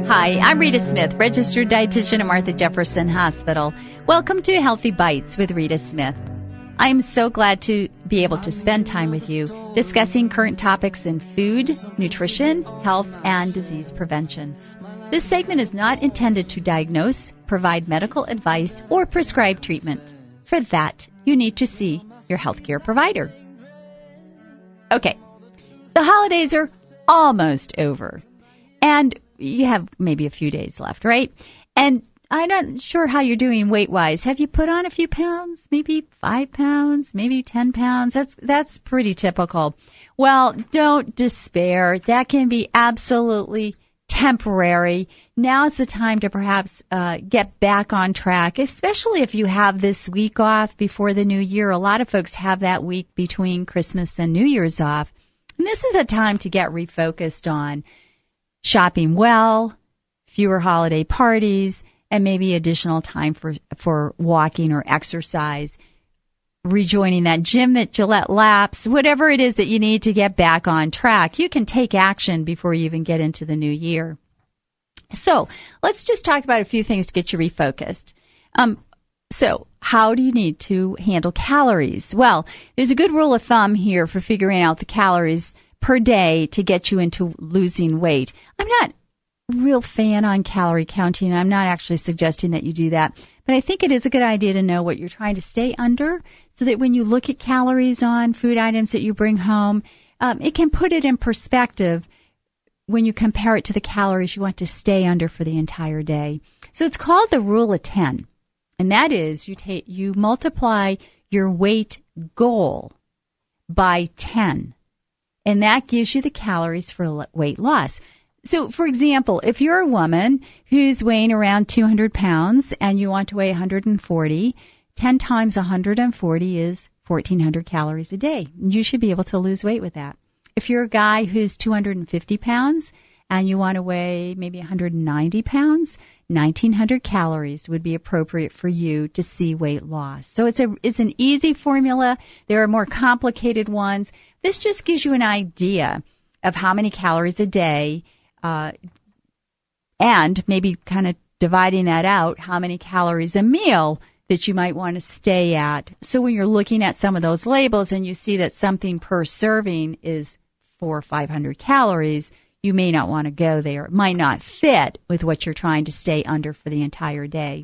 Hi, I'm Rita Smith, registered dietitian at Martha Jefferson Hospital. Welcome to Healthy Bites with Rita Smith. I'm so glad to be able to spend time with you discussing current topics in food, nutrition, health, and disease prevention. This segment is not intended to diagnose, provide medical advice, or prescribe treatment. For that, you need to see your healthcare provider. Okay, the holidays are almost over, and you have maybe a few days left, right? And I'm not sure how you're doing weight-wise. Have you put on a few pounds? Maybe 5 pounds, maybe 10 pounds? That's pretty typical. Well, don't despair. That can be absolutely temporary. Now's the time to perhaps get back on track, especially if you have this week off before the new year. A lot of folks have that week between Christmas and New Year's off. And this is a time to get refocused on shopping well, fewer holiday parties, and maybe additional time for walking or exercise, rejoining that gym that Gillette Labs, whatever it is that you need to get back on track. You can take action before you even get into the new year. So let's just talk about a few things to get you refocused. So how do you need to handle calories? Well, there's a good rule of thumb here for figuring out the calories per day to get you into losing weight. I'm not real fan on calorie counting. I'm not actually suggesting that you do that, but I think it is a good idea to know what you're trying to stay under so that when you look at calories on food items that you bring home, it can put it in perspective when you compare it to the calories you want to stay under for the entire day. So it's called the rule of 10, and that is you multiply your weight goal by 10, and that gives you the calories for weight loss. So, for example, if you're a woman who's weighing around 200 pounds and you want to weigh 140, 10 times 140 is 1,400 calories a day. You should be able to lose weight with that. If you're a guy who's 250 pounds and you want to weigh maybe 190 pounds, 1,900 calories would be appropriate for you to see weight loss. So it's an easy formula. There are more complicated ones. This just gives you an idea of how many calories a day, and maybe kind of dividing that out, how many calories a meal that you might want to stay at. So when you're looking at some of those labels and you see that something per serving is 400 or 500 calories, you may not want to go there. It might not fit with what you're trying to stay under for the entire day.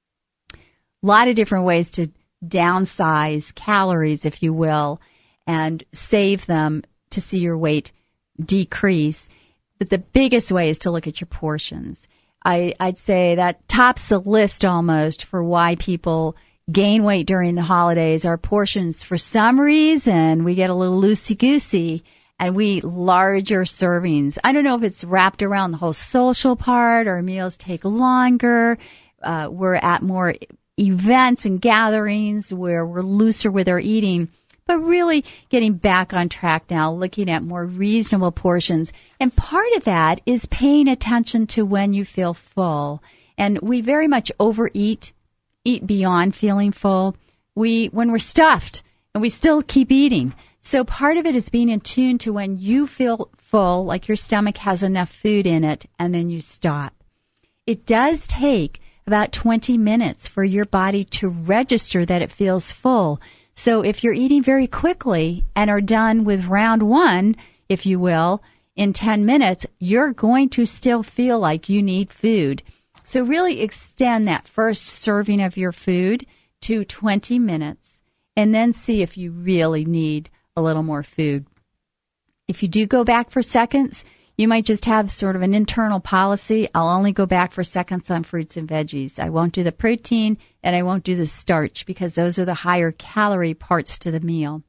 A lot of different ways to downsize calories, if you will, and save them to see your weight decrease. But the biggest way is to look at your portions. I'd say that tops the list almost for why people gain weight during the holidays are portions. For some reason, we get a little loosey-goosey and we eat larger servings. I don't know if it's wrapped around the whole social part, our meals take longer, we're at more events and gatherings where we're looser with our eating. But really getting back on track now, looking at more reasonable portions. And part of that is paying attention to when you feel full. And we very much overeat, eat beyond feeling full. When we're stuffed and we still keep eating. So part of it is being in tune to when you feel full, like your stomach has enough food in it, and then you stop. It does take about 20 minutes for your body to register that it feels full. So if you're eating very quickly and are done with round one, if you will, in 10 minutes, you're going to still feel like you need food. So really extend that first serving of your food to 20 minutes and then see if you really need a little more food. If you do go back for seconds, you might just have sort of an internal policy. I'll only go back for seconds on fruits and veggies. I won't do the protein and I won't do the starch because those are the higher calorie parts to the meal.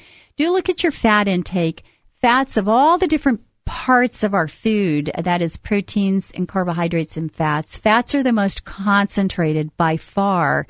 Do look at your fat intake. Fats of all the different parts of our food, that is proteins and carbohydrates and fats. Fats are the most concentrated by far.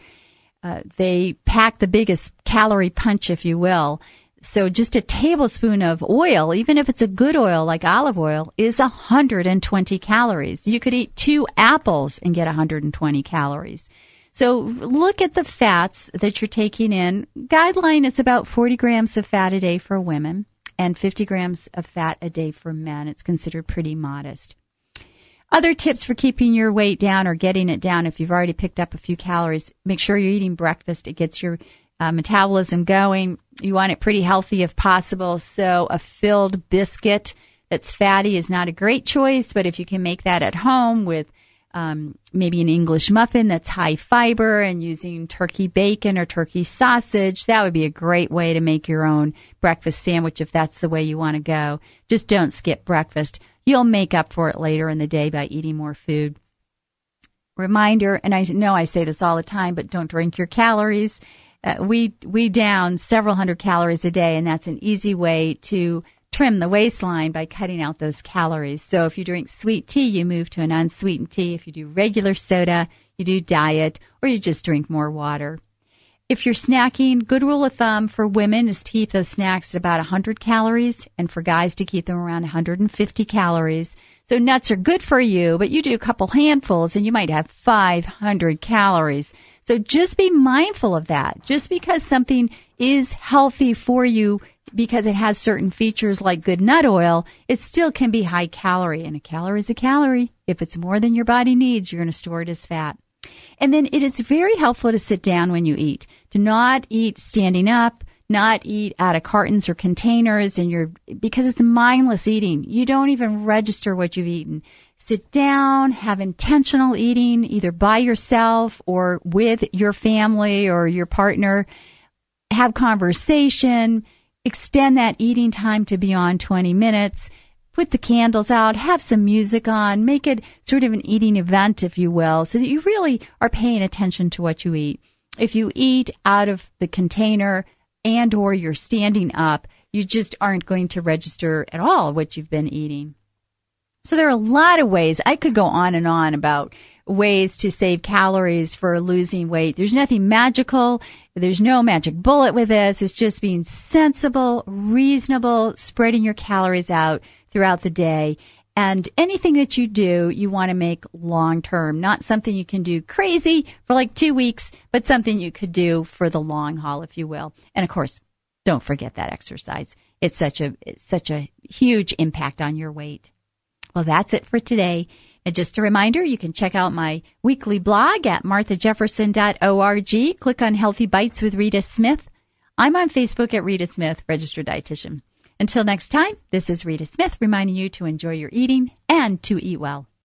They pack the biggest calorie punch, if you will. So just a tablespoon of oil, even if it's a good oil like olive oil, is 120 calories. You could eat 2 apples and get 120 calories. So look at the fats that you're taking in. Guideline is about 40 grams of fat a day for women and 50 grams of fat a day for men. It's considered pretty modest. Other tips for keeping your weight down or getting it down if you've already picked up a few calories, make sure you're eating breakfast. It gets your metabolism going. You want it pretty healthy if possible, so a filled biscuit that's fatty is not a great choice, but if you can make that at home with maybe an English muffin that's high fiber and using turkey bacon or turkey sausage, that would be a great way to make your own breakfast sandwich if that's the way you want to go. Just don't skip breakfast. You'll make up for it later in the day by eating more food. Reminder, and I know I say this all the time, but don't drink your calories. We down several hundred calories a day, and that's an easy way to trim the waistline by cutting out those calories. So if you drink sweet tea, you move to an unsweetened tea. If you do regular soda, you do diet, or you just drink more water. If you're snacking, good rule of thumb for women is to keep those snacks at about 100 calories, and for guys to keep them around 150 calories. So nuts are good for you, but you do a couple handfuls and you might have 500 calories. So just be mindful of that. Just because something is healthy for you because it has certain features like good nut oil, it still can be high calorie. And a calorie is a calorie. If it's more than your body needs, you're going to store it as fat. And then it is very helpful to sit down when you eat, to not eat standing up, not eat out of cartons or containers, because it's mindless eating. You don't even register what you've eaten. Sit down, have intentional eating, either by yourself or with your family or your partner. Have conversation. Extend that eating time to beyond 20 minutes. Put the candles out. Have some music on. Make it sort of an eating event, if you will, so that you really are paying attention to what you eat. If you eat out of the container and or you're standing up, you just aren't going to register at all what you've been eating. So there are a lot of ways. I could go on and on about ways to save calories for losing weight. There's nothing magical. There's no magic bullet with this. It's just being sensible, reasonable, spreading your calories out throughout the day. And anything that you do, you want to make long term, not something you can do crazy for like 2 weeks, but something you could do for the long haul, if you will. And of course, don't forget that exercise. It's such a huge impact on your weight. Well, that's it for today. And just a reminder, you can check out my weekly blog at marthajefferson.org. Click on Healthy Bites with Rita Smith. I'm on Facebook at Rita Smith, Registered Dietitian. Until next time, this is Rita Smith reminding you to enjoy your eating and to eat well.